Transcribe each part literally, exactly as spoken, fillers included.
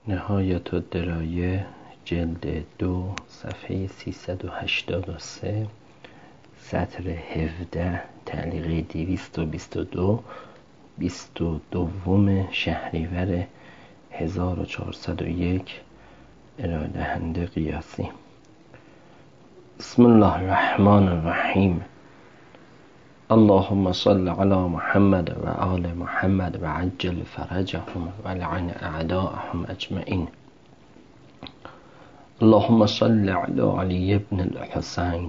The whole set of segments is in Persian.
نهایت الدرایه جلد دو صفحه سیصد و هشتاد و سه سطر هفده تعلیقه دویست و بیست و دو بیست و دوم شهریور هزار و چهارصد و یک ارائه دهنده قیاسی. بسم الله الرحمن الرحیم. اللهم صل علی محمد و آل محمد و عجل فرجهم و لعن اعداءهم اجمعین. اللهم صل علی علی ابن الحسین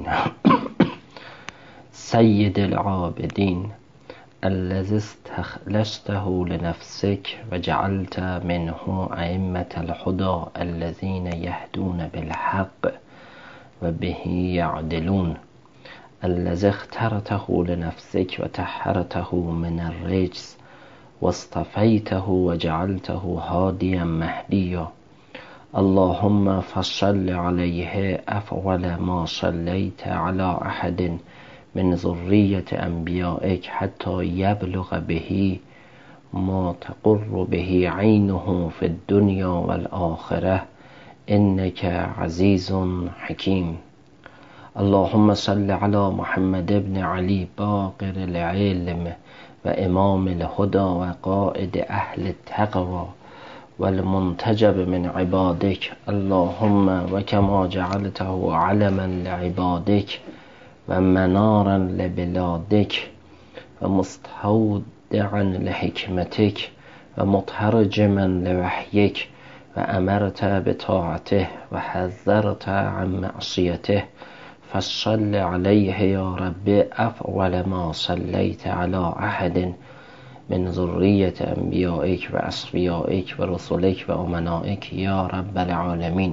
سید العابدین الذي استخلصته لنفسك وجعلت منه أئمة الهدى الذين يهدون بالحق وبه يعدلون الذي اخترته لنفسك وطهرته من الرجس واصطفيته وجعلته هاديا مهديا. اللهم فصل عليه أفضل ما صليت على أحد من ذرية أنبيائك حتى يبلغ به ما تقر به عينه في الدنيا والآخرة إنك عزيز حكيم. اللهم صل على محمد بن علي باقر العلم وإمام الهدى وقائد أهل التقوى والمنتجب من عبادك. اللهم وكما جعلته علما لعبادك ومنارا لبلادك ومستودعا لحكمتك ومترجما لوحيك وأمرت بطاعته وحذرت عن معصيته فصل عليه يا رب أفضل ما صليت على أحد من ذرية أنبيائك وأصفيائك ورسلك وأمنائك يا رب العالمين.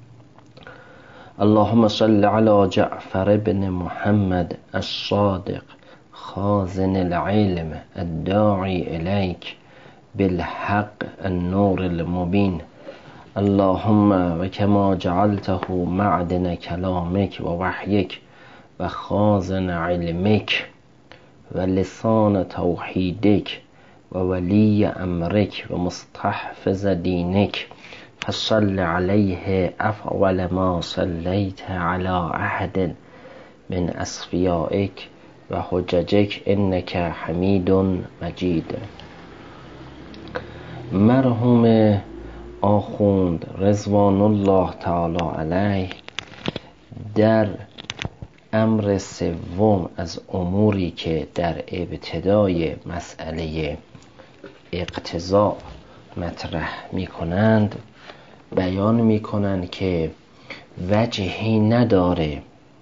اللهم صل على جعفر بن محمد الصادق خازن العلم الداعي إليك بالحق النور المبين. اللهم وكما جعلته معدن كلامك ووحيك وخازن علمك ولسان توحيدك وولي أمرك ومستحفظ دينك فصل عليه أفضل ما صليت على أحد من أصفيائك وحججك إنك حميد مجيد. مرحوم آخوند رضوان الله تعالی علیه در امر سوم از اموری که در ابتدای مسئله اقتضا مطرح می کنند بیان می کنند که وجهی نداره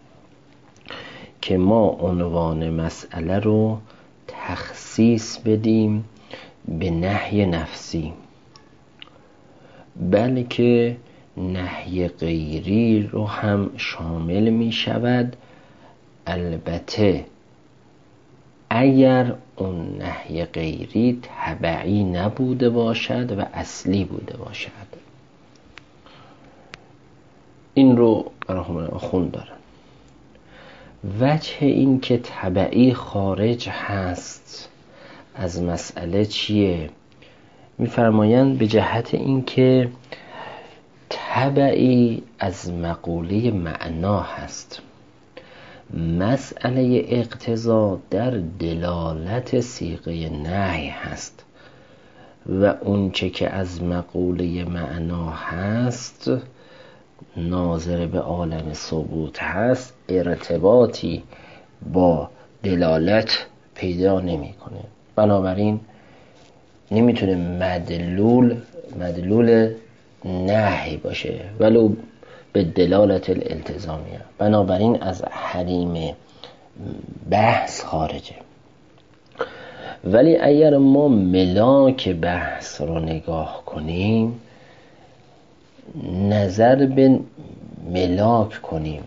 که ما عنوان مسئله رو تخصیص بدیم به نهی نفسی، بلکه نهی غیری رو هم شامل می شود، البته اگر اون نهی غیری تبعی نبوده باشد و اصلی بوده باشد. این رو مرحوم آخوند دارن. وجه این که تبعی خارج هست از مسئله چیه؟ می‌فرمایند به جهت این که تبعی از مقوله معنا هست. مسئله اقتضا در دلالت صیغه نهی هست و اون چه که از مقوله معنا هست ناظر به عالم ثبوت هست ارتباطی با دلالت پیدا نمی‌کنه. بنابراین نمیتونه مدلول مدلول نهی باشه ولو به دلالت الالتزامیه. بنابراین از حریم بحث خارجه. ولی اگر ما ملاک بحث رو نگاه کنیم، نظر به ملاک کنیم،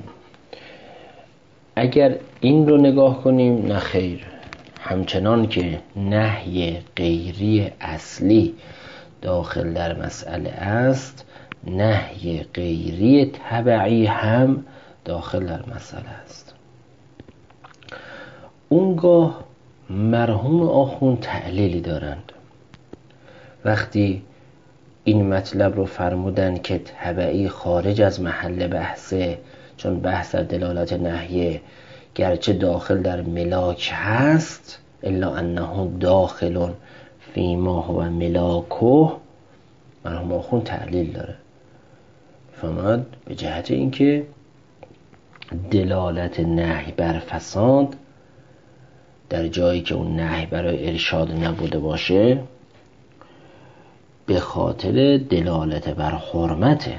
اگر این رو نگاه کنیم نه خیر، همچنان که نهی غیری اصلی داخل در مسئله است، نهی غیری تبعی هم داخل در مسئله است. اونگاه مرحوم آخوند تعلیلی دارند. وقتی این مطلب رو فرمودن که تبعی خارج از محل بحثه، چون بحث در دلالت نهیه گرچه داخل در ملاک هست الا انه داخل فیما هو ملاکه، مرحوم آخوند تعلیل داره، فهمد به جهت اینکه دلالت نهی بر فساد در جایی که اون نهی برای ارشاد نبوده باشه به خاطر دلالت بر حرمته.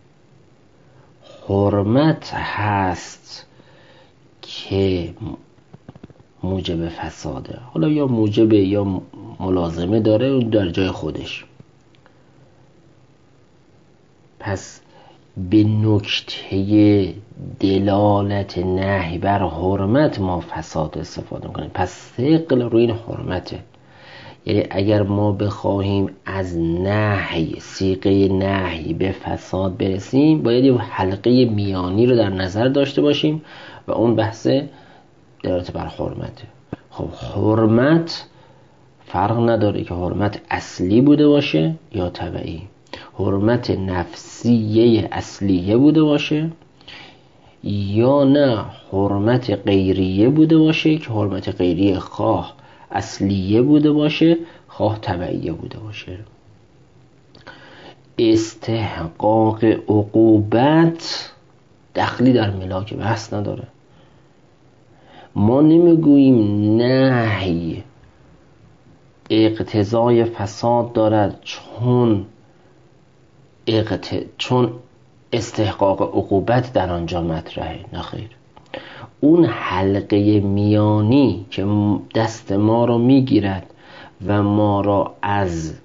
حرمت هست که موجب فساده، حالا یا موجب یا ملازمه داره اون در جای خودش. پس به نکته دلالت نهی بر حرمت ما فساد استفاده میکنیم. پس ثقل روی این حرمته. یعنی اگر ما بخواهیم از نهی، صیغه نهی به فساد برسیم باید یه حلقه میانی رو در نظر داشته باشیم و اون بحث دلالت بر حرمته. خب حرمت فرق نداره که حرمت اصلی بوده باشه یا تبعی، حرمت نفسیه اصلیه بوده باشه یا نه حرمت غیریه بوده باشه که حرمت غیریه خواه اصلیه بوده باشه خواه تبعیه بوده باشه. استحقاق عقوبت دخلی در ملاک بحث نداره. ما نمیگوییم نهی اقتضای فساد دارد چون اقت... چون استحقاق عقوبت در آنجا مطرحه، نه خیر. اون حلقه میانی که دست ما رو میگیرد و ما را از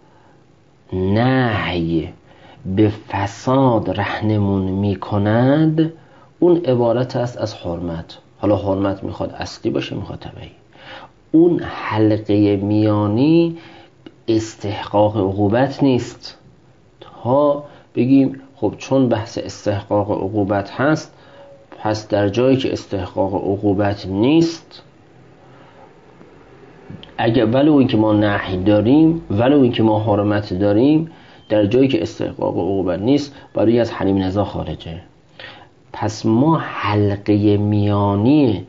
نهی به فساد رهنمون میکند اون عبارت است از حرمت. حالا حرمت میخواد اصلی باشه میخواد تبعی. اون حلقه میانی استحقاق عقوبت نیست تا بگیم خب چون بحث استحقاق عقوبت هست پس در جایی که استحقاق عقوبت نیست اگر ولو اینکه ما نهی داریم ولو اینکه ما حرمت داریم در جایی که استحقاق عقوبت نیست برای از حریم نزاع خارجه. پس ما حلقه میانی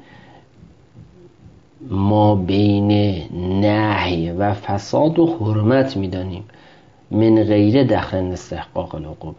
ما بین نهی و فساد و حرمت میدانیم من غیر دخل استحقاق العقوبه.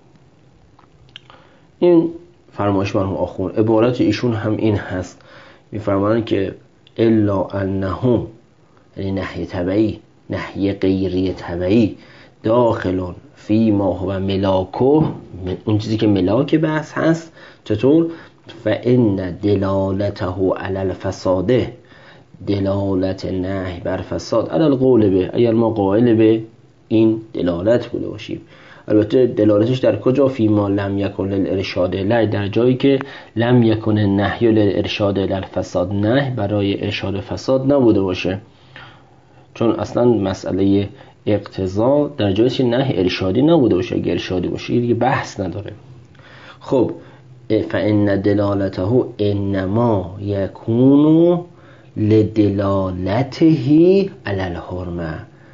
این فرمایش مرحوم آخوند، عبارت ایشون هم این هست، میفرمایند که الا انه، یعنی نهی تبعی، نهی غیری تبعی داخلون فی ما هو ملاکه، اون چیزی که ملاک بحث هست. چطور؟ فان دلالته علی الفساده، دلالت نهی بر فساد علی القول به، اگر ما قائل به این دلالت بوده باشیم. البته دلالتش در کجا؟ فی ما لم یکن للارشاد الی، در جایی که لم یکن النهی للارشاد الی الفساد، نهی برای ارشاد فساد نبوده باشه، چون اصلا مسئله اقتضا در جایی که نهی ارشادی نبوده باشه. اگر ارشادی باشه دیگه بحث نداره. خب فان دلالته انما یکون لدلالته علی الحرمه،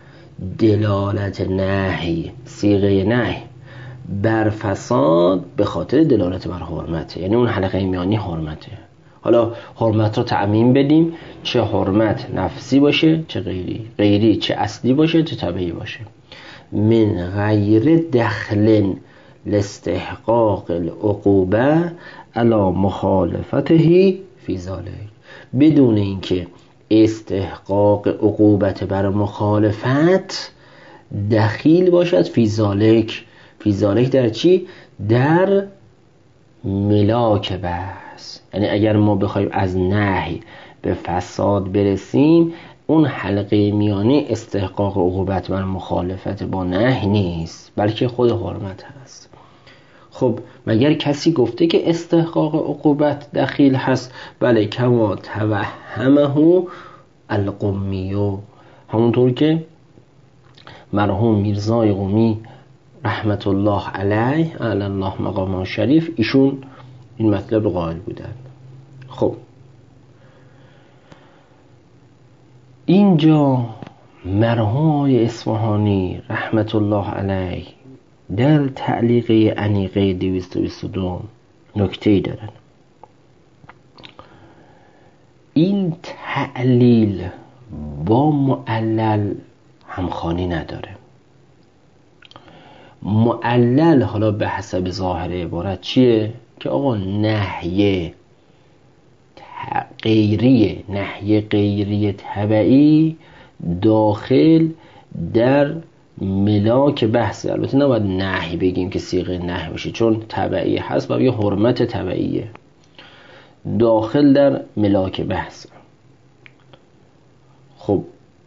دلالت نهی، صیغه نهی بر فساد به خاطر دلالت بر حرمته، یعنی اون حلقه میانی حرمته. حالا حرمت رو تعمیم بدیم، چه حرمت نفسی باشه چه غیری، غیری چه اصلی باشه چه تبعی باشه. من غیر دخل لاستحقاق العقوبه علی مخالفته فی ذلک، بدون اینکه استحقاق عقوبت بر مخالفت دخیل باشد فی ذالک. فی ذالک در چی؟ در ملاک بحث. یعنی اگر ما بخوایم از نهی به فساد برسیم اون حلقه میانی استحقاق عقوبت بر مخالفت با نهی نیست بلکه خود حرمت هست. خب مگر کسی گفته که استحقاق عقوبت دخیل هست؟ بله، کما توهمه القمیو، همونطور که مرحوم میرزای قمی رحمت الله علیه علی الله مقامه شریف ایشون این مطلب قائل بودن. خب اینجا مرحوم آقای اصفهانی رحمت الله علیه در تعلیق انیقه دویست و بیست و دو نکته‌ای دارن. این تعلیل با معلل همخوانی نداره. معلل حالا به حسب ظاهر عبارت چیه؟ که آقا نهی غیری نهی غیری تبعی داخل در ملاک بحثه. البته نباید نهی بگیم که صیغه نهی باشه، چون تبعی هست و یه حرمت تبعیه. داخل در ملاک بحث. خب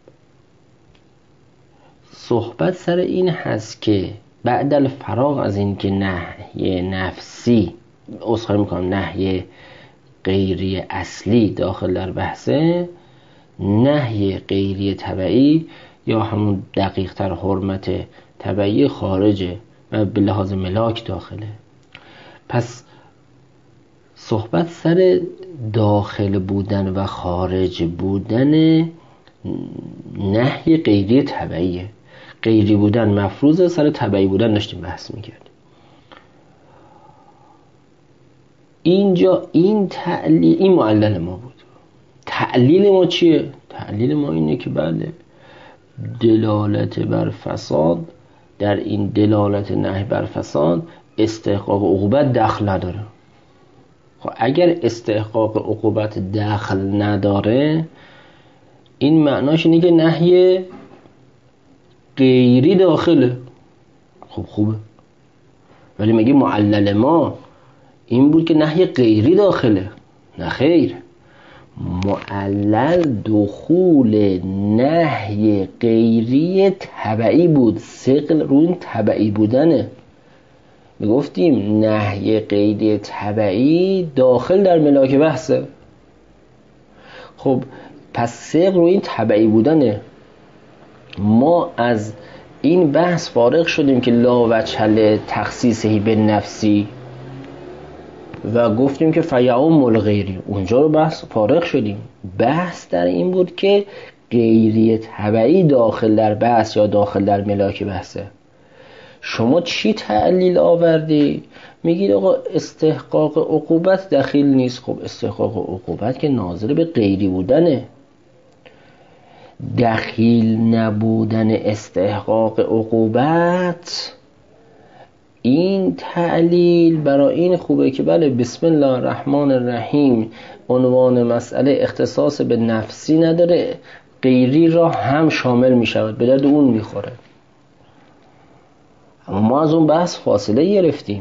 صحبت سر این هست که بعد الفراغ از این که نهی نفسی اصخایی میکنم نهی غیری اصلی داخل در بحثه، نهی غیری تبعی یا همون دقیق تر حرمت تبعی خارجه و به لحاظ ملاک داخله. پس صحبت سر داخل بودن و خارج بودن نهی غیری تبعیه. غیری بودن مفروضه، سر تبعی بودن داشتیم بحث میکردیم. اینجا این تعلیل، این معلل ما بود. تعلیل ما چیه؟ تعلیل ما اینه که بله دلالت بر فساد، در این دلالت نهی بر فساد استحقاق عقوبت دخل نداره. خب اگر استحقاق عقوبت دخل نداره، این معناش اینه که نهی غیری داخله. خب خوبه، ولی مگه معلل ما این بود که نهی غیری داخله؟ نه خیر، معلل دخول نهی غیری تبعی بود. ثقل رو این تبعی بودنه. میگفتیم نهی غیری تبعی داخل در ملاک بحثه. خب پس ثقل رو این تبعی بودنه. ما از این بحث فارغ شدیم که لا وجه تخصیصی به نفسی و گفتیم که فیعوم الغیری، اونجا رو بحث فارغ شدیم. بحث در این بود که غیری تبعی داخل در بحث یا داخل در ملاک بحثه. شما چی تعلیل آوردی؟ میگید آقا استحقاق عقوبت دخیل نیست. خب استحقاق عقوبت که ناظر به غیری بودنه. دخیل نبودن استحقاق عقوبت، این تعلیل برای این خوبه که بله بسم الله الرحمن الرحیم عنوان مسئله اختصاص به نفسی نداره، غیری را هم شامل می شود، به درد اون می خوره. اما ما از اون بحث فاصله گرفتیم.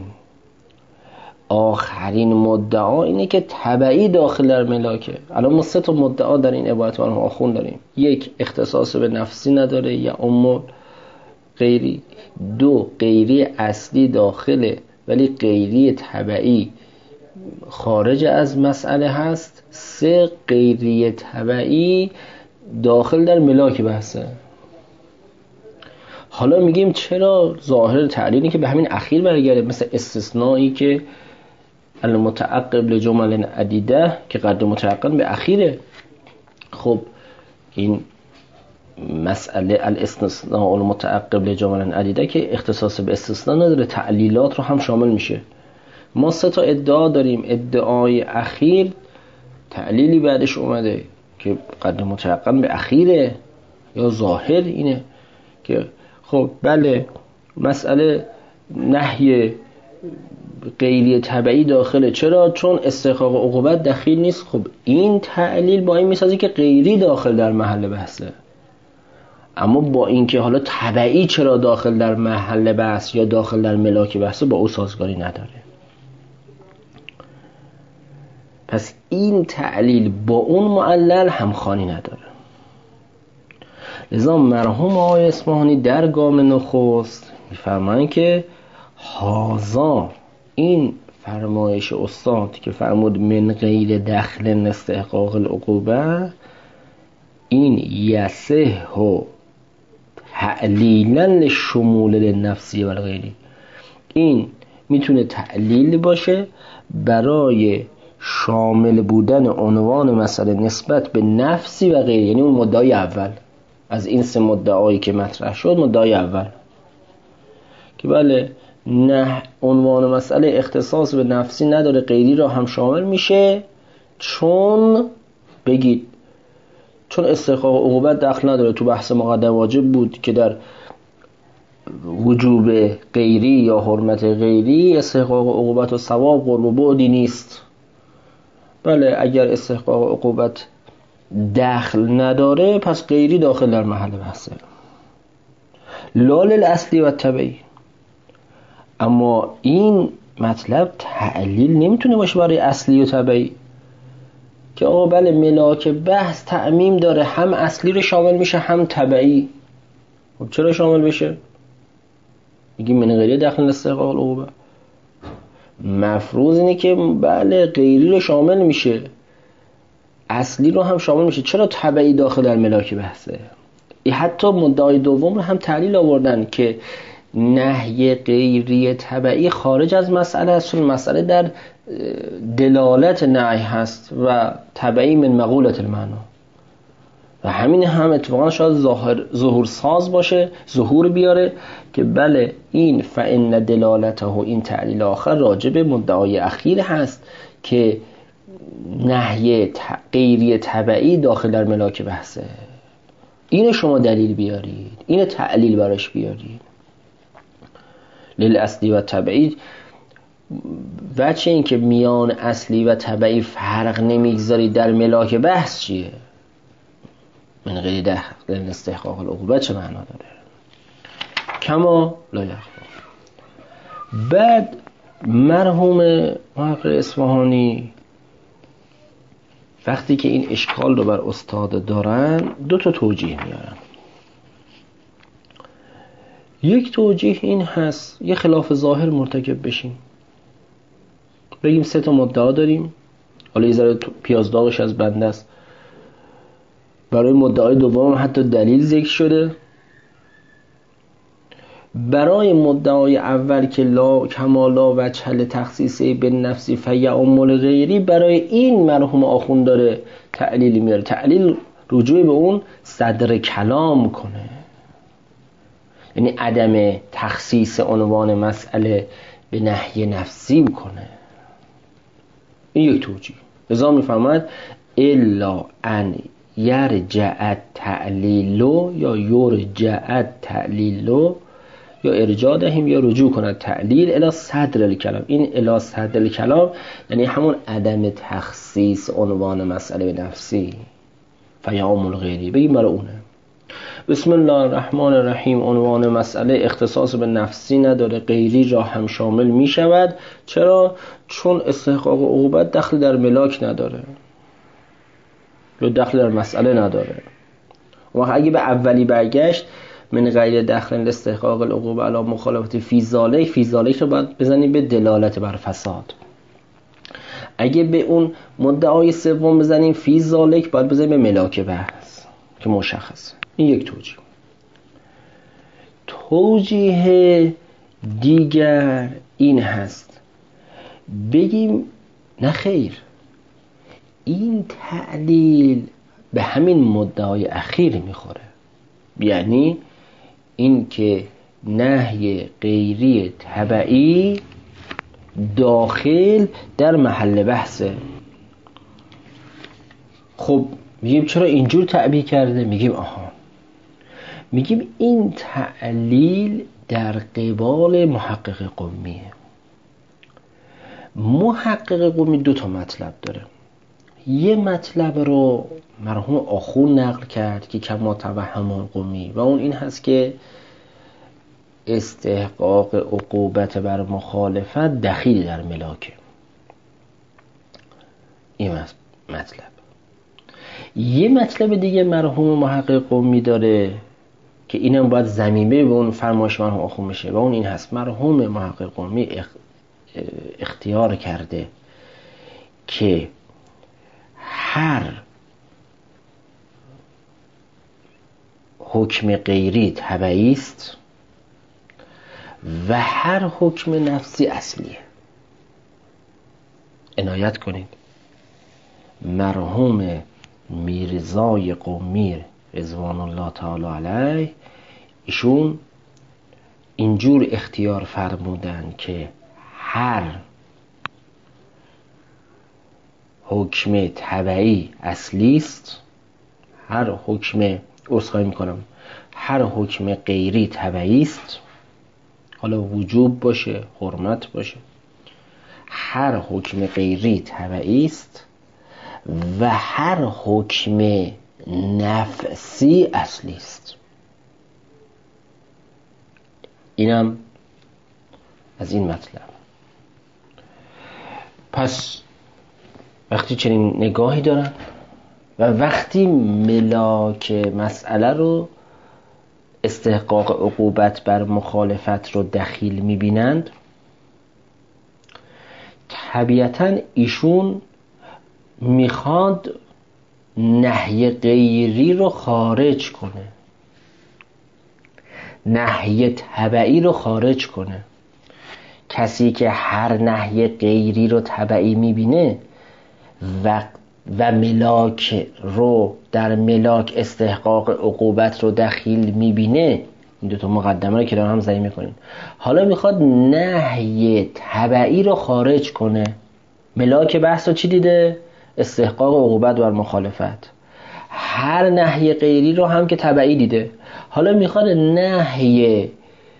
آخرین مدعا اینه که تبعی داخل در ملاکه. الان ما سه تا مدعا در این عبارت ما آخون داریم. یک، اختصاص به نفسی نداره یا ام غیری. دو، غیری اصلی داخله ولی غیری تبعی خارج از مسئله هست. سه، غیری تبعی داخل در ملاک بحثه. حالا میگیم چرا ظاهر تعلیلی که به همین اخیر برگرده، مثل استثنایی که المتعقب لجمل عدیده که قد متعقب به اخیره. خب این مسئله الاستثناء المتعقب لجمل عدیده که اختصاص به استثناء نداره، تعلیلات رو هم شامل میشه. ما سه تا ادعا داریم. ادعای اخیر تعلیلی بعدش اومده که قد متعقب به اخیره یا ظاهر اینه که خب بله مسئله نهی غیری تبعی داخله. چرا؟ چون استحقاق عقوبت دخیل نیست. خب این تعلیل با این میسازه که غیری داخل در محل بحثه. اما با اینکه حالا تبعی چرا داخل در محل بحث یا داخل در ملاک بحثه با او سازگاری نداره. پس این تعلیل با اون معلل همخوانی نداره. لذا مرحوم آقای اصفهانی در گام نخست میفرمایند که هازا، این فرمایش استاد که فرمود من غیر دخل استحقاق العقوبه، این یسه و تعلیلا لشمول للنفسی و غیری، این میتونه تعلیل باشه برای شامل بودن عنوان مسئله نسبت به نفسی و غیری، یعنی اون مدعای اول. از این سه مدعایی که مطرح شد، مدعای اول که بله نه عنوان مسئله اختصاص به نفسی نداره، غیری را هم شامل میشه، چون بگید چون استحقاق عقوبت دخل نداره. تو بحث مقدم واجب بود که در وجوب غیری یا حرمت غیری استحقاق عقوبت و ثواب قرب و بعدی نیست. بله اگر استحقاق عقوبت دخل نداره پس غیری داخل در محل بحثه، لال الاصلی و طبعی. اما این مطلب تعلیل نمیتونه باشه برای اصلی و طبعی که آقا بله ملاک بحث تعمیم داره، هم اصلی رو شامل میشه هم طبعی. خب چرا شامل بشه؟ میگیم من غیری داخل استحقاق العقوبه. مفروض اینه که بله غیری رو شامل میشه، اصلی رو هم شامل میشه، چرا طبعی داخل در ملاک بحثه؟ ای حتی مدعای دوم رو هم تعلیل آوردن که نهی غیری طبعی خارج از مسئله است، چون مسئله در دلالت نهی هست و طبعی من مقولت المعنا، و همین هم اتفاقا شاید ظاهر ظهور ساز باشه، ظهور بیاره که بله این فإن دلالته، این تعلیل آخر راجب مدعای اخیر هست که نهی غیری طبعی داخل در ملاک بحثه. اینو شما دلیل بیارید، اینو تعلیل براش بیارید. للاصلی و طبعی، وجه این که میان اصلی و طبعی فرق نمیگذارید در ملاک بحث چیه؟ من غیر داخل استحقاق العقوبه چه معنا داره؟ کما لا یخفا. بعد مرحوم محقق اصفهانی وقتی که این اشکال رو بر استاد دارن دو تا توجیه میارن. یک توجیه این هست یه خلاف ظاهر مرتکب بشیم، بگیم سه تا مدعا داریم، حالا یه ذره پیازداغش از بنده است، برای مدعای دوم حتی دلیل ذکر شده، برای مدعای اول که لا کمالا و چل تخصیصه به نفسی فیعم الغیری، برای این مرحوم آخوند داره تعلیل میاره. تعلیل رجوع به اون صدر کلام کنه، یعنی عدم تخصیص عنوان مسئله به نهی نفسی کنه. این یک توجیه. لذا میفهمد الا ان یرجع تعلیل یا یرجع تعلیل یا ارجاع دهیم یا رجوع کند تعلیل الی صدر الکلام. این الی صدر الکلام یعنی همون عدم تخصیص عنوان مسئله به نفسی فیعم الغیری، بگیم برای اونه. بسم الله الرحمن الرحیم، عنوان مسئله اختصاص به نفسی نداره، غیری را هم شامل می شود. چرا؟ چون استحقاق عقوبت دخل در ملاک نداره یا دخل در مسئله نداره. و اگه به اولی برگشت من غیر دخل استحقاق العقوبه علی مخالفت فی ذالک، فی ذالک رو باید بزنیم به دلالت بر فساد. اگه به اون مدعای سوم بزنیم فی ذالک، باید بزنیم به ملاک بحث که مشخص. این یک توجیه. توجیه دیگر این هست بگیم نه خیر، این تعلیل به همین مدعای اخیر میخوره، یعنی این که نهی غیری طبعی داخل در محل بحثه. خب میگیم چرا اینجور تعبیه کرده؟ میگیم آها، میگیم این تعلیل در قبال محقق قمیه. محقق قمی دو تا مطلب داره. یه مطلب رو مرحوم آخوند نقل کرد که کما توهم قمی، و اون این هست که استحقاق عقوبت بر مخالفت دخیل در ملاکه. این مطلب. یه مطلب دیگه مرحوم محقق قمی داره که اینم باید ضمیمه به اون فرمایش مرحوم آخوند میشه، و اون این هست مرحوم محقق قمی اختیار کرده که هر حکم غیری طبعی است و هر حکم نفسی اصلیه. عنایت کنید، مرحوم میرزای قمی رضوان الله تعالی علیه ایشون اینجور اختیار فرمودن که هر حکم تبعی اصلی است، هر حکم عذرخواهی میکنم هر حکم غیری تبعی است، حالا وجوب باشه حرمت باشه، هر حکم غیری تبعی است و هر حکم نفسی اصلی است. اینم از این مطلب. پس وقتی چنین نگاهی دارن و وقتی ملاک مسئله رو استحقاق عقوبت بر مخالفت رو دخیل میبینند، طبیعتاً ایشون میخواد نهی غیری رو خارج کنه، نهی تبعی رو خارج کنه. کسی که هر نهی غیری رو تبعی میبینه و و ملاک رو در ملاک استحقاق عقوبت رو دخیل میبینه، این دوتا مقدمه رو که دارم هم ضعیف میکنیم، حالا میخواد نهی تبعی رو خارج کنه. ملاک بحث رو چی دیده؟ استحقاق عقوبت بر مخالفت. هر نهی غیری رو هم که تبعی دیده، حالا میخواد نهی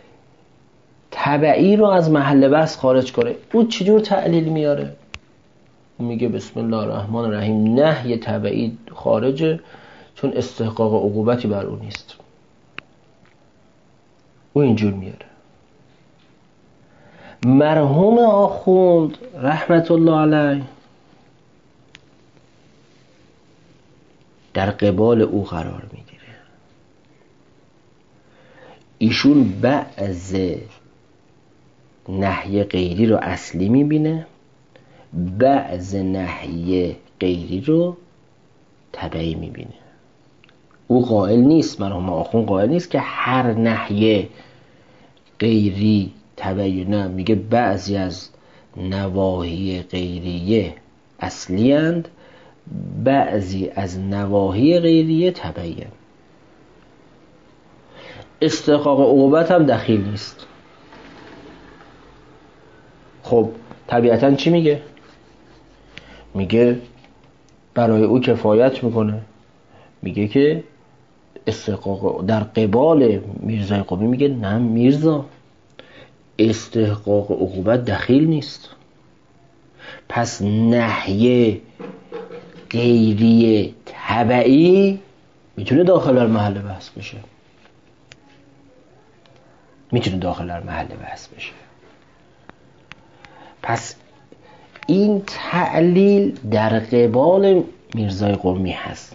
تبعی رو از محل بحث خارج کنه. اون چجور تعلیل میاره؟ میگه بسم الله الرحمن الرحیم نهی تبعی خارجه چون استحقاق عقوبتی بر اون نیست. او اینجور میاره. مرحوم آخوند رحمت الله علیه در قبال او قرار میگیره. ایشون بعض نهی غیری رو اصلی میبینه، بعض نهی غیری رو تبعی میبینه. او قائل نیست، مرحوم آخوند قائل نیست که هر نهی غیری تبعی، نه، میگه بعضی از نواهی غیریه اصلی اند، بعضی از نواهی غیریه تبعی اند. استحقاق عقوبت هم دخیل نیست. خب طبیعتاً چی میگه؟ میگه برای او کفایت میکنه، میگه که استحقاق در قبال میرزای قمی میگه نه میرزا، استحقاق عقوبت دخیل نیست. پس نهی غیری تبعی میتونه داخل محل بحث بشه، میتونه داخل محل بحث بشه. پس این تعلیل در قبال میرزای قمی هست.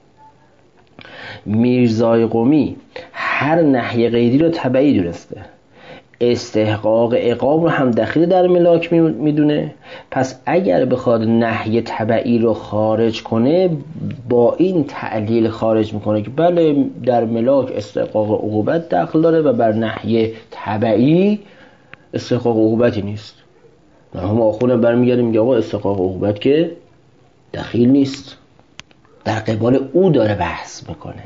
میرزای قمی هر نهی غیری رو تبعی دونسته، استحقاق عقاب رو هم دخیل در ملاک میدونه. پس اگر بخواد نهی تبعی رو خارج کنه، با این تعلیل خارج میکنه که بله در ملاک استحقاق عقوبت داخل داره و بر نهی تبعی استحقاق عقوبتی نیست. مرحوم آخوند برمیگرده میگه آقا استحقاق عقوبت که دخیل نیست، در قبال او داره بحث میکنه،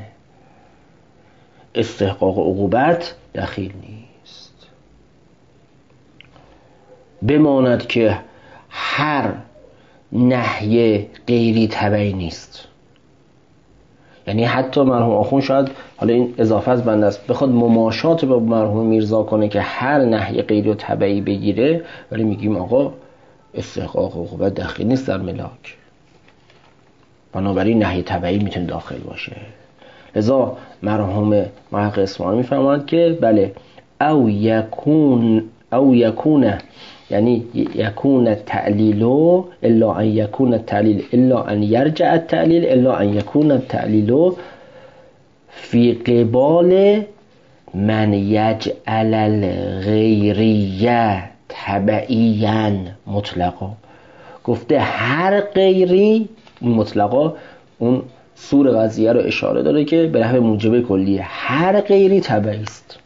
استحقاق عقوبت دخیل نیست. بماند که هر نهی غیری تبعی نیست. یعنی حتی مرحوم آخوند شاید، حالا این اضافه از بنده است، بخواد مماشات با مرحوم میرزا کنه که هر نهی غیری و تبعی بگیره، ولی میگیم آقا استحقاق عقوبت داخل نیست در ملاک، بنابراین نهی تبعی میتونه داخل باشه. لذا مرحوم محقق اصفهانی میفرماند که بله او یکون او یکون یعنی یکون التعلیل الا ان یکون التعلیل الا ان یرجع التعلیل الا ان یکون التعلیل فی قبال من یجعل الغیریه تبعیاً مطلقا. گفته هر غیری مطلقا اون سور قضیه رو اشاره داره که به نحو موجب کلیه، هر غیری تبعی است.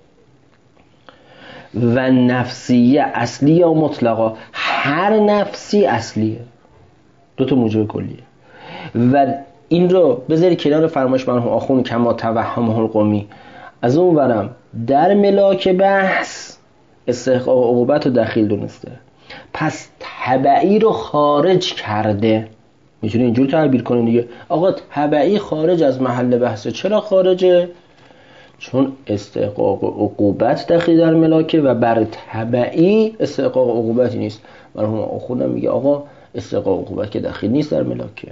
و نفسیه اصلی یا مطلقا، هر نفسی اصلیه، دو تا موجب کلیه. و این رو بذاری کنار فرمایش مرحوم آخوند کما توهمه القمی. از اون ورم در ملاک بحث استحقاق عقوبت رو دخیل دونسته، پس تبعی رو خارج کرده. میتونی اینجور تعبیر کنی دیگه، آقا تبعی خارج از محل بحثه. چرا خارجه؟ چون استحقاق عقوبت دخیل در ملاکه و بر تبعی استحقاق عقوبتی نیست. مرحوم آخوندم میگه آقا استحقاق عقوبت که دخیل نیست در ملاکه،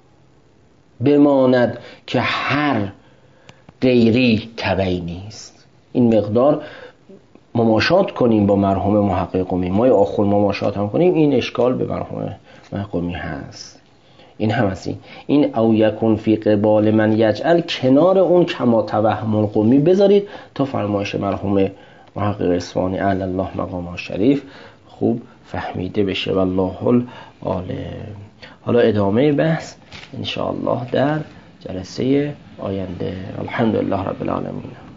بماند که هر غیری تبعی نیست. این مقدار مماشات کنیم با مرحوم محقق قمی، ما آخوند مماشات هم کنیم، این اشکال به مرحوم محقق قمی هست. این هم از این این او یکون فی قبال من یجعل، کنار اون کما توهم القمی بذارید تا فرمایش مرحوم محقق اصفهانی علی الله مقام شریف خوب فهمیده بشه. والله العالم. حالا ادامه بحث ان شاء الله در جلسه آینده. الحمدلله رب العالمین.